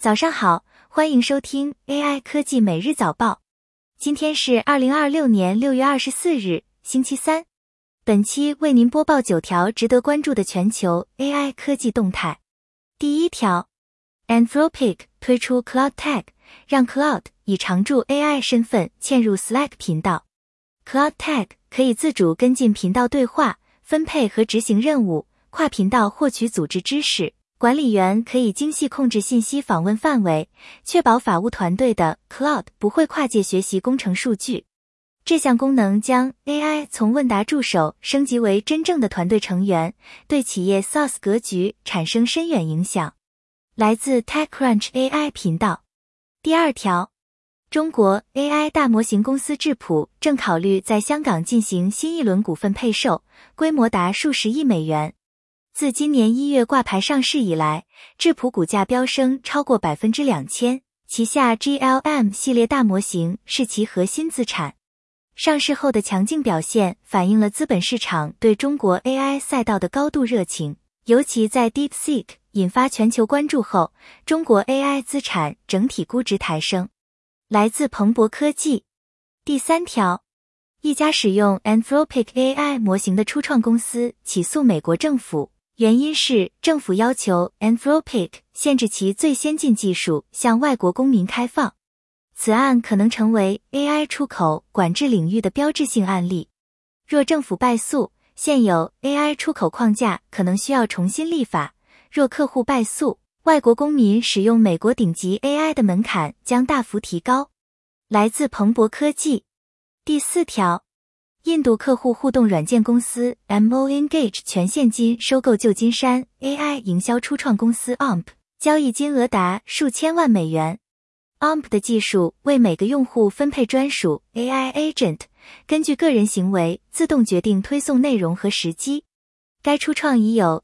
早上好，欢迎收听 AI 科技每日早报。今天是2026年6月24日，星期三。本期为您播报9条值得关注的全球 AI 科技动态。第一条 ，Anthropic 推出 Cloud Tag， 让 Cloud 以常驻 AI 身份嵌入 Slack 频道。Cloud Tag 可以自主跟进频道对话、分配和执行任务，跨频道获取组织知识。管理员可以精细控制信息访问范围，确保法务团队的 Cloud 不会跨界学习工程数据。这项功能将 AI 从问答助手升级为真正的团队成员，对企业 SaaS 格局产生深远影响。来自 TechCrunch AI 频道。第二条，中国 AI 大模型公司智谱正考虑在香港进行新一轮股份配售，规模达数十亿美元。自今年1月挂牌上市以来，智谱股价飙升超过 2000%， 旗下 GLM 系列大模型是其核心资产。上市后的强劲表现反映了资本市场对中国 AI 赛道的高度热情，尤其在 DeepSeek 引发全球关注后，中国 AI 资产整体估值抬升。来自彭博科技。第三条，一家使用 Anthropic AI 模型的初创公司起诉美国政府。原因是政府要求 Anthropic 限制其最先进技术向外国公民开放。此案可能成为 AI 出口管制领域的标志性案例。若政府败诉，现有 AI 出口框架可能需要重新立法；若客户败诉，外国公民使用美国顶级 AI 的门槛将大幅提高。来自彭博科技。第四条，印度客户互动软件公司 MoEngage 全现金收购旧金山 AI 营销初创公司 Omp， 交易金额达数千万美元。Omp 的技术为每个用户分配专属 AI Agent， 根据个人行为自动决定推送内容和时机。该初创已有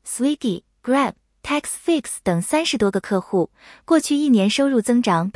Swiggy、Grab、TaxFix 等30多个客户，过去1年收入增长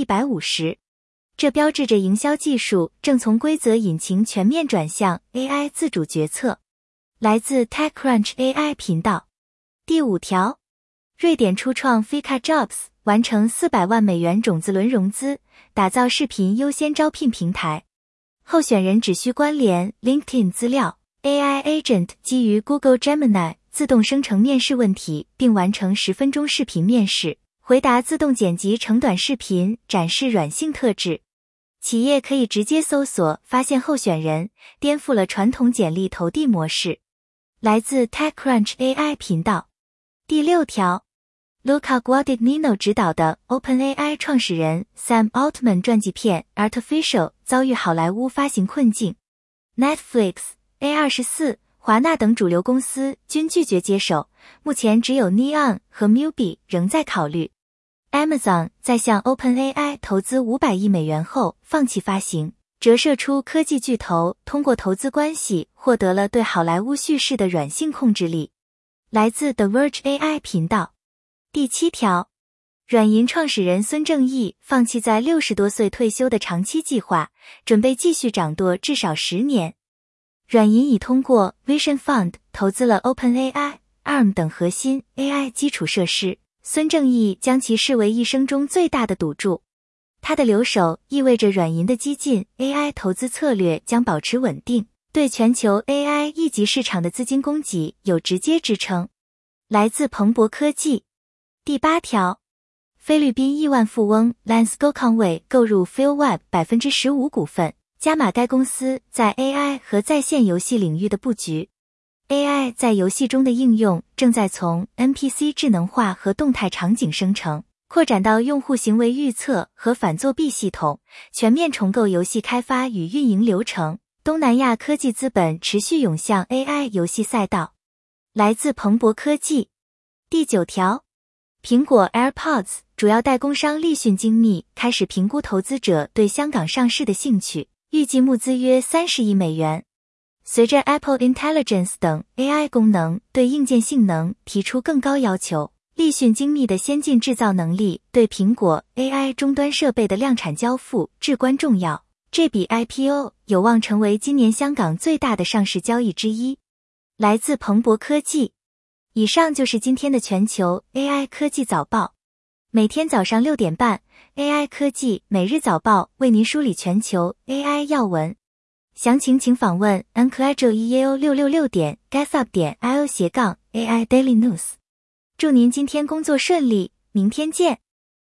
150%。这标志着营销技术正从规则引擎全面转向 AI 自主决策。来自 TechCrunch AI 频道。第五条，瑞典初创 Fika Jobs 完成400万美元种子轮融资，打造视频优先招聘平台。候选人只需关联 LinkedIn 资料， AI Agent 基于 Google Gemini 自动生成面试问题，并完成10分钟视频面试，回答自动剪辑成短视频，展示软性特质。企业可以直接搜索发现候选人，颠覆了传统简历投递模式。来自 TechCrunch AI 频道。第六条， Luca Guadagnino 执导的 OpenAI 创始人 Sam Altman 传记片 Artificial 遭遇好莱坞发行困境。Netflix、A24、华纳等主流公司均拒绝接手，目前只有 Neon 和 Mubi 仍在考虑。Amazon 在向 OpenAI 投资500亿美元后放弃发行，折射出科技巨头通过投资关系获得了对好莱坞叙事的软性控制力。来自 The Verge AI 频道。第七条，软银创始人孙正义放弃在60多岁退休的长期计划，准备继续掌舵至少10年。软银已通过 Vision Fund 投资了 OpenAI、ARM 等核心 AI 基础设施。孙正义将其视为一生中最大的赌注。他的留守意味着软银的激进 AI 投资策略将保持稳定，对全球 AI 一级市场的资金供给有直接支撑。来自彭博科技。第八条，菲律宾亿万富翁 Lance Gokongwei 购入 Philweb 15%股份，加码该公司在 AI 和在线游戏领域的布局。AI 在游戏中的应用正在从 NPC 智能化和动态场景生成，扩展到用户行为预测和反作弊系统，全面重构游戏开发与运营流程。东南亚科技资本持续涌向 AI 游戏赛道。来自彭博科技。第九条，苹果 AirPods 主要代工商立讯精密开始评估投资者对香港上市的兴趣，预计募资约30亿美元。随着 Apple Intelligence 等 AI 功能对硬件性能提出更高要求，立讯精密的先进制造能力对苹果 AI 终端设备的量产交付至关重要。这笔 IPO 有望成为今年香港最大的上市交易之一。来自彭博科技。以上就是今天的全球 AI 科技早报。 每天早上6点半 ，AI 科技每日早报为您梳理全球 AI 要闻。详情请访问 unclajo666.github.io/AI Daily News。祝您今天工作顺利，明天见。